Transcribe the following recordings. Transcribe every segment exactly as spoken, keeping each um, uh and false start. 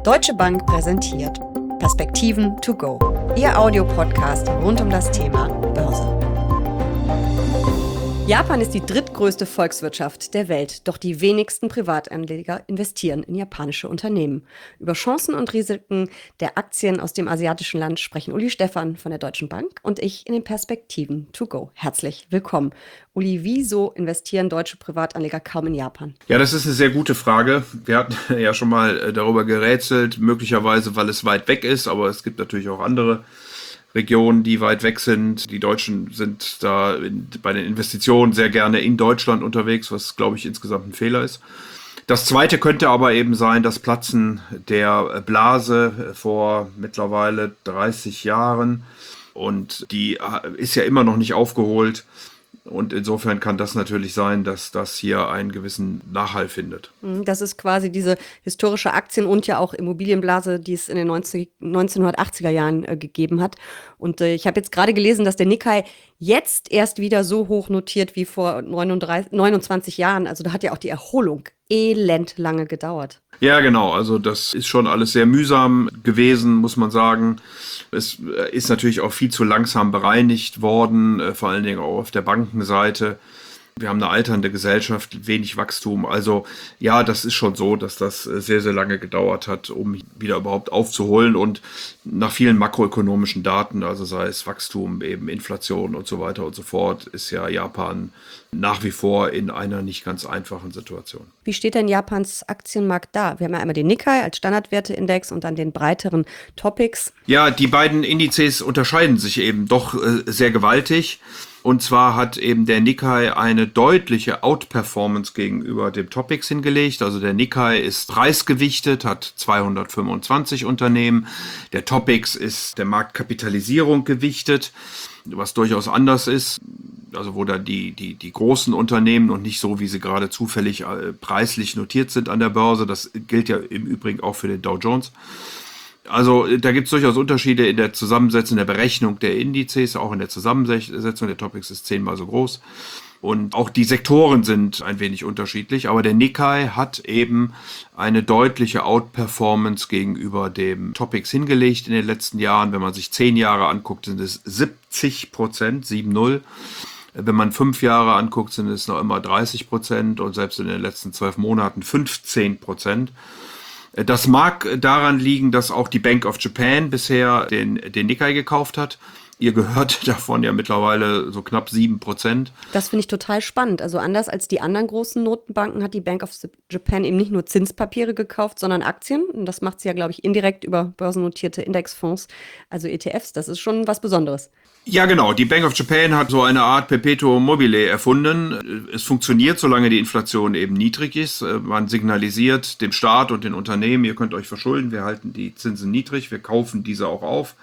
Deutsche Bank präsentiert Perspektiven to go, Ihr Audiopodcast rund um das Thema Börse. Japan ist die drittgrößte Volkswirtschaft der Welt, doch die wenigsten Privatanleger investieren in japanische Unternehmen. Über Chancen und Risiken der Aktien aus dem asiatischen Land sprechen Uli Stephan von der Deutschen Bank und ich in den Perspektiven to go. Herzlich willkommen. Uli, wieso investieren deutsche Privatanleger kaum in Japan? Ja, das ist eine sehr gute Frage. Wir hatten ja schon mal darüber gerätselt, möglicherweise, weil es weit weg ist, aber es gibt natürlich auch andere Regionen, die weit weg sind. Die Deutschen sind da in, bei den Investitionen sehr gerne in Deutschland unterwegs, was, glaube ich, insgesamt ein Fehler ist. Das Zweite könnte aber eben sein, das Platzen der Blase vor mittlerweile dreißig Jahren. Und die ist ja immer noch nicht aufgeholt. Und insofern kann das natürlich sein, dass das hier einen gewissen Nachhall findet. Das ist quasi diese historische Aktien- und ja auch Immobilienblase, die es in den neunzehnhundertachtziger Jahren äh, gegeben hat. Und äh, ich habe jetzt gerade gelesen, dass der Nikkei jetzt erst wieder so hoch notiert wie vor neununddreißig, neunundzwanzig Jahren. Also da hat ja auch die Erholung elend lange gedauert. Ja, genau. Also das ist schon alles sehr mühsam gewesen, muss man sagen. Es ist natürlich auch viel zu langsam bereinigt worden, vor allen Dingen auch auf der Bankenseite. Wir haben eine alternde Gesellschaft, wenig Wachstum. Also ja, das ist schon so, dass das sehr, sehr lange gedauert hat, um wieder überhaupt aufzuholen. Und nach vielen makroökonomischen Daten, also sei es Wachstum, eben Inflation und so weiter und so fort, ist ja Japan nach wie vor in einer nicht ganz einfachen Situation. Wie steht denn Japans Aktienmarkt da? Wir haben ja einmal den Nikkei als Standardwerteindex und dann den breiteren Topics. Ja, die beiden Indizes unterscheiden sich eben doch äh, sehr gewaltig. Und zwar hat eben der Nikkei eine deutliche Outperformance gegenüber dem Topix hingelegt. Also der Nikkei ist preisgewichtet, hat zweihundertfünfundzwanzig Unternehmen. Der Topix ist der Marktkapitalisierung gewichtet, was durchaus anders ist. Also wo dann die, die, die großen Unternehmen und nicht so, wie sie gerade zufällig äh, preislich notiert sind an der Börse. Das gilt ja im Übrigen auch für den Dow Jones. Also da gibt es durchaus Unterschiede in der Zusammensetzung, der Berechnung der Indizes, auch in der Zusammensetzung. Der Topix ist zehnmal so groß. Und auch die Sektoren sind ein wenig unterschiedlich. Aber der Nikkei hat eben eine deutliche Outperformance gegenüber dem Topix hingelegt in den letzten Jahren. Wenn man sich zehn Jahre anguckt, sind es siebzig Prozent, sieben null. Wenn man fünf Jahre anguckt, sind es noch immer dreißig Prozent und selbst in den letzten zwölf Monaten fünfzehn Prozent. Das mag daran liegen, dass auch die Bank of Japan bisher den, den Nikkei gekauft hat. Ihr gehört davon ja mittlerweile so knapp sieben Prozent. Das finde ich total spannend. Also anders als die anderen großen Notenbanken hat die Bank of Japan eben nicht nur Zinspapiere gekauft, sondern Aktien. Und das macht sie ja, glaube ich, indirekt über börsennotierte Indexfonds, also E T Fs. Das ist schon was Besonderes. Ja, genau. Die Bank of Japan hat so eine Art Perpetuum mobile erfunden. Es funktioniert, solange die Inflation eben niedrig ist. Man signalisiert dem Staat und den Unternehmen, ihr könnt euch verschulden, wir halten die Zinsen niedrig, wir kaufen diese auch auf.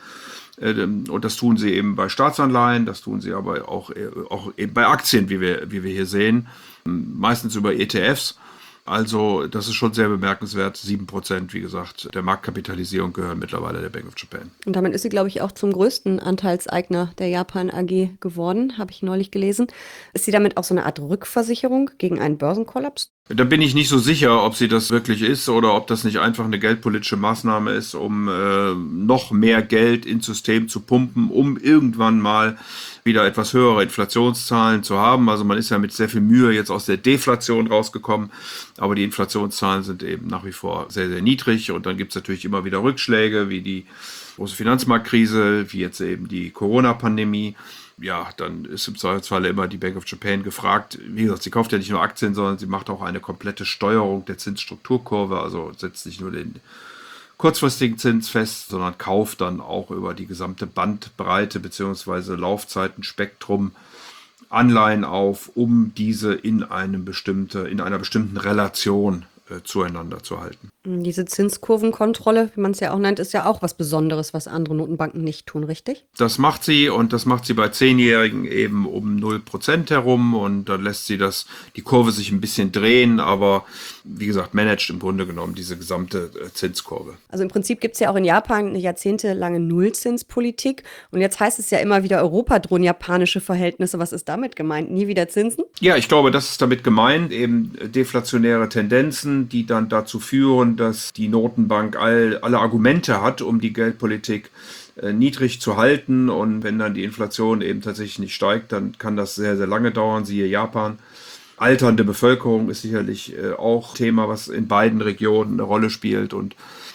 Und das tun sie eben bei Staatsanleihen, das tun sie aber auch, auch eben bei Aktien, wie wir, wie wir hier sehen, meistens über E T Fs. Also das ist schon sehr bemerkenswert. sieben Prozent, wie gesagt, der Marktkapitalisierung gehören mittlerweile der Bank of Japan. Und damit ist sie, glaube ich, auch zum größten Anteilseigner der Japan A G geworden, habe ich neulich gelesen. Ist sie damit auch so eine Art Rückversicherung gegen einen Börsenkollaps? Da bin ich nicht so sicher, ob sie das wirklich ist oder ob das nicht einfach eine geldpolitische Maßnahme ist, um äh, noch mehr Geld ins System zu pumpen, um irgendwann mal wieder etwas höhere Inflationszahlen zu haben. Also man ist ja mit sehr viel Mühe jetzt aus der Deflation rausgekommen, aber die Inflationszahlen sind eben nach wie vor sehr, sehr niedrig und dann gibt es natürlich immer wieder Rückschläge, wie die große Finanzmarktkrise, wie jetzt eben die Corona-Pandemie. Ja, dann ist im Zweifelsfall immer die Bank of Japan gefragt. Wie gesagt, sie kauft ja nicht nur Aktien, sondern sie macht auch eine komplette Steuerung der Zinsstrukturkurve, also setzt nicht nur den kurzfristigen Zins fest, sondern kauft dann auch über die gesamte Bandbreite bzw. Laufzeitenspektrum Anleihen auf, um diese in einem bestimmte, in einer bestimmten Relation äh, zueinander zu halten. Diese Zinskurvenkontrolle, wie man es ja auch nennt, ist ja auch was Besonderes, was andere Notenbanken nicht tun, richtig? Das macht sie und das macht sie bei Zehnjährigen eben um null Prozent herum und dann lässt sie das, die Kurve sich ein bisschen drehen, aber wie gesagt, managt im Grunde genommen diese gesamte äh, Zinskurve. Also im Prinzip gibt es ja auch in Japan eine jahrzehntelange Nullzinspolitik und jetzt heißt es ja immer wieder, Europa drohen japanische Verhältnisse. Was ist damit gemeint? Nie wieder Zinsen? Ja, ich glaube, das ist damit gemeint, eben deflationäre Tendenzen. Krisen, die dann dazu führen, dass die Notenbank all, alle Argumente hat, um die Geldpolitik äh, niedrig zu halten. Und wenn dann die Inflation eben tatsächlich nicht steigt, dann kann das sehr, sehr lange dauern, siehe Japan. Alternde Bevölkerung ist sicherlich äh, auch Thema, was in beiden Regionen eine Rolle spielt. Und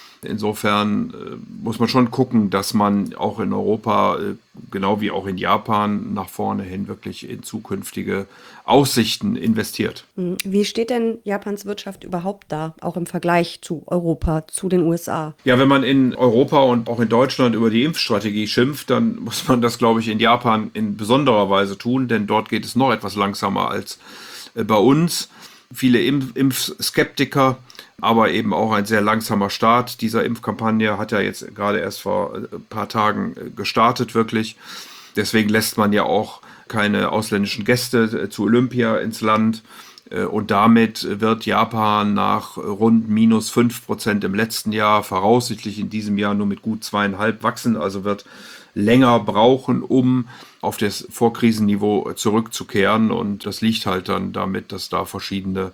insofern äh, muss man schon gucken, dass man auch in Europa, äh, genau wie auch in Japan, nach vorne hin wirklich in zukünftige Aussichten investiert. Wie steht denn Japans Wirtschaft überhaupt da, auch im Vergleich zu Europa, zu den U S A? Ja, wenn man in Europa und auch in Deutschland über die Impfstrategie schimpft, dann muss man das, glaube ich, in Japan in besonderer Weise tun, denn dort geht es noch etwas langsamer als äh, bei uns. Viele Impf- Impfskeptiker, aber eben auch ein sehr langsamer Start dieser Impfkampagne hat ja jetzt gerade erst vor ein paar Tagen gestartet, wirklich. Deswegen lässt man ja auch keine ausländischen Gäste zu Olympia ins Land. Und damit wird Japan nach rund minus fünf Prozent im letzten Jahr voraussichtlich in diesem Jahr nur mit gut zweieinhalb wachsen, also wird länger brauchen, um auf das Vorkrisenniveau zurückzukehren. Und das liegt halt dann damit, dass da verschiedene,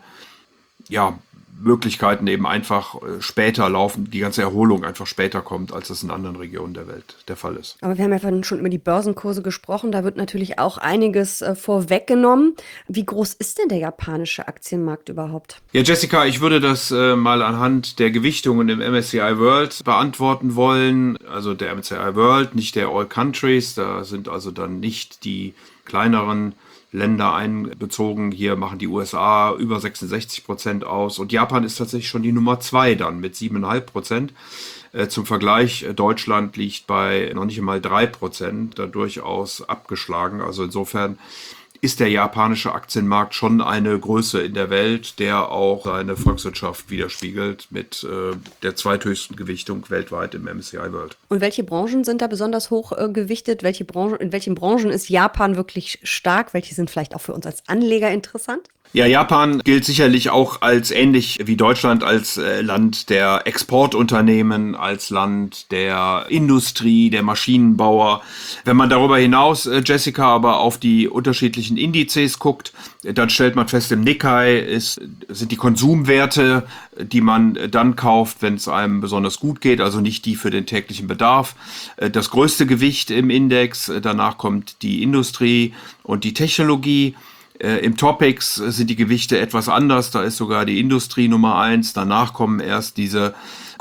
ja, Möglichkeiten eben einfach später laufen, die ganze Erholung einfach später kommt, als es in anderen Regionen der Welt der Fall ist. Aber wir haben ja vorhin schon über die Börsenkurse gesprochen, da wird natürlich auch einiges äh, vorweggenommen. Wie groß ist denn der japanische Aktienmarkt überhaupt? Ja, Jessica, ich würde das äh, mal anhand der Gewichtungen im M S C I World beantworten wollen. Also der M S C I World, nicht der All Countries, da sind also dann nicht die kleineren Länder einbezogen. Hier machen die U S A über sechsundsechzig Prozent aus und Japan ist tatsächlich schon die Nummer zwei dann mit sieben Komma fünf Prozent. Äh, zum Vergleich, Deutschland liegt bei noch nicht einmal drei Prozent, da durchaus abgeschlagen. Also insofern ist der japanische Aktienmarkt schon eine Größe in der Welt, der auch seine Volkswirtschaft widerspiegelt mit äh, der zweithöchsten Gewichtung weltweit im M S C I World. Und welche Branchen sind da besonders hoch äh, gewichtet? Welche Branchen, in welchen Branchen ist Japan wirklich stark? Welche sind vielleicht auch für uns als Anleger interessant? Ja, Japan gilt sicherlich auch als ähnlich wie Deutschland als äh, Land der Exportunternehmen, als Land der Industrie, der Maschinenbauer. Wenn man darüber hinaus, äh, Jessica, aber auf die unterschiedlichen Indizes guckt, äh, dann stellt man fest, im Nikkei ist, sind die Konsumwerte, die man äh, dann kauft, wenn es einem besonders gut geht, also nicht die für den täglichen Bedarf. Äh, das größte Gewicht im Index, äh, danach kommt die Industrie und die Technologie. Äh, Im Topics sind die Gewichte etwas anders, da ist sogar die Industrie Nummer eins, danach kommen erst diese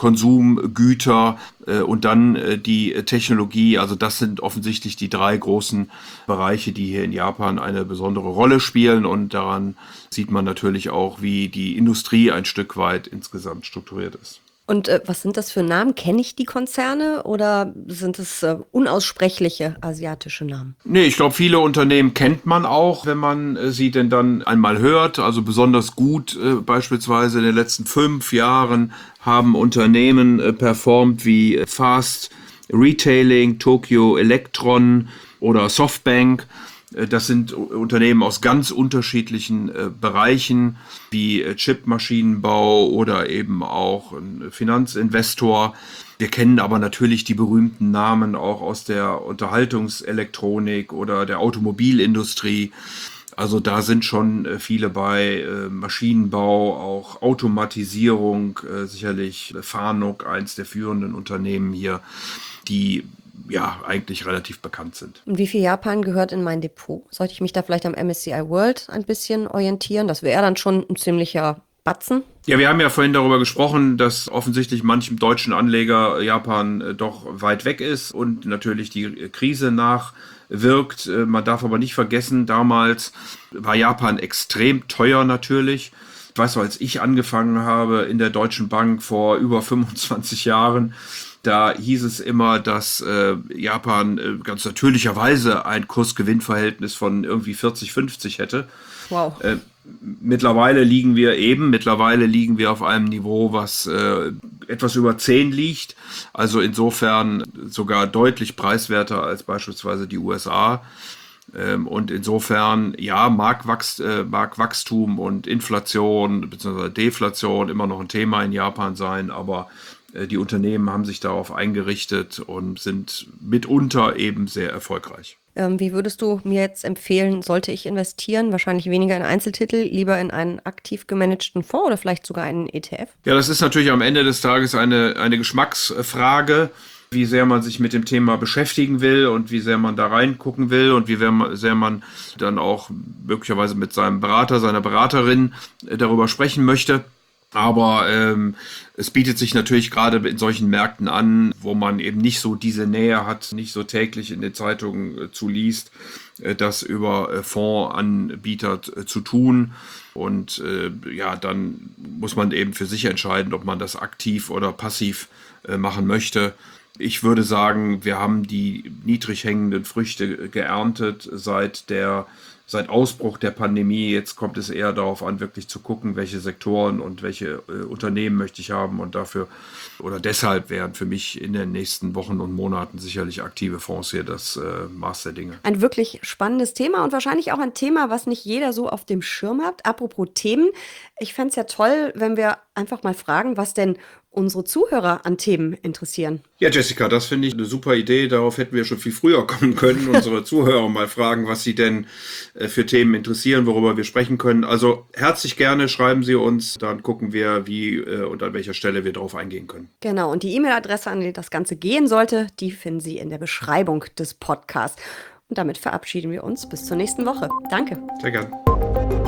Konsumgüter äh, und dann äh, die Technologie. Also das sind offensichtlich die drei großen Bereiche, die hier in Japan eine besondere Rolle spielen und daran sieht man natürlich auch, wie die Industrie ein Stück weit insgesamt strukturiert ist. Und äh, was sind das für Namen? Kenne ich die Konzerne oder sind es äh, unaussprechliche asiatische Namen? Nee, ich glaube, viele Unternehmen kennt man auch, wenn man äh, sie denn dann einmal hört. Also besonders gut äh, beispielsweise in den letzten fünf Jahren haben Unternehmen äh, performt wie äh, Fast Retailing, Tokyo Electron oder Softbank. Das sind Unternehmen aus ganz unterschiedlichen äh, Bereichen, wie äh, Chipmaschinenbau oder eben auch ein Finanzinvestor. Wir kennen aber natürlich die berühmten Namen auch aus der Unterhaltungselektronik oder der Automobilindustrie. Also da sind schon äh, viele bei, äh, Maschinenbau, auch Automatisierung, äh, sicherlich Fanuc, eins der führenden Unternehmen hier, die ja eigentlich relativ bekannt sind. Und wie viel Japan gehört in mein Depot? Sollte ich mich da vielleicht am M S C I World ein bisschen orientieren? Das wäre dann schon ein ziemlicher Batzen. Ja, wir haben ja vorhin darüber gesprochen, dass offensichtlich manchem deutschen Anleger Japan äh, doch weit weg ist und natürlich die Krise nachwirkt. Äh, man darf aber nicht vergessen, damals war Japan extrem teuer natürlich. Ich weiß noch, als ich angefangen habe in der Deutschen Bank vor über fünfundzwanzig Jahren, da hieß es immer, dass äh, Japan äh, ganz natürlicherweise ein Kurs-Gewinn-Verhältnis von irgendwie vierzig fünfzig hätte. Wow. Äh, mittlerweile liegen wir eben, mittlerweile liegen wir auf einem Niveau, was äh, etwas über zehn liegt. Also insofern sogar deutlich preiswerter als beispielsweise die U S A. Ähm, und insofern, ja, Marktwachst, äh, Marktwachstum und Inflation bzw. Deflation immer noch ein Thema in Japan sein, aber die Unternehmen haben sich darauf eingerichtet und sind mitunter eben sehr erfolgreich. Ähm, wie würdest du mir jetzt empfehlen, sollte ich investieren? Wahrscheinlich weniger in Einzeltitel, lieber in einen aktiv gemanagten Fonds oder vielleicht sogar einen E T F? Ja, das ist natürlich am Ende des Tages eine, eine Geschmacksfrage, wie sehr man sich mit dem Thema beschäftigen will und wie sehr man da reingucken will und wie sehr man dann auch möglicherweise mit seinem Berater, seiner Beraterin darüber sprechen möchte. Aber ähm, es bietet sich natürlich gerade in solchen Märkten an, wo man eben nicht so diese Nähe hat, nicht so täglich in den Zeitungen äh, zu liest, äh, das über äh, Fondsanbieter äh, zu tun. Und äh, ja, dann muss man eben für sich entscheiden, ob man das aktiv oder passiv äh, machen möchte. Ich würde sagen, wir haben die niedrig hängenden Früchte geerntet seit der Seit Ausbruch der Pandemie. Jetzt kommt es eher darauf an, wirklich zu gucken, welche Sektoren und welche äh, Unternehmen möchte ich haben. Und dafür oder deshalb wären für mich in den nächsten Wochen und Monaten sicherlich aktive Fonds hier das äh, Maß der Dinge. Ein wirklich spannendes Thema und wahrscheinlich auch ein Thema, was nicht jeder so auf dem Schirm hat. Apropos Themen, ich fände es ja toll, wenn wir einfach mal fragen, was denn unsere Zuhörer an Themen interessieren. Ja, Jessica, das finde ich eine super Idee. Darauf hätten wir schon viel früher kommen können. Unsere Zuhörer mal fragen, was sie denn äh, für Themen interessieren, worüber wir sprechen können. Also herzlich gerne schreiben Sie uns, dann gucken wir, wie äh, und an welcher Stelle wir darauf eingehen können. Genau, und die E-Mail-Adresse, an die das Ganze gehen sollte, die finden Sie in der Beschreibung des Podcasts. Und damit verabschieden wir uns bis zur nächsten Woche. Danke. Sehr gerne.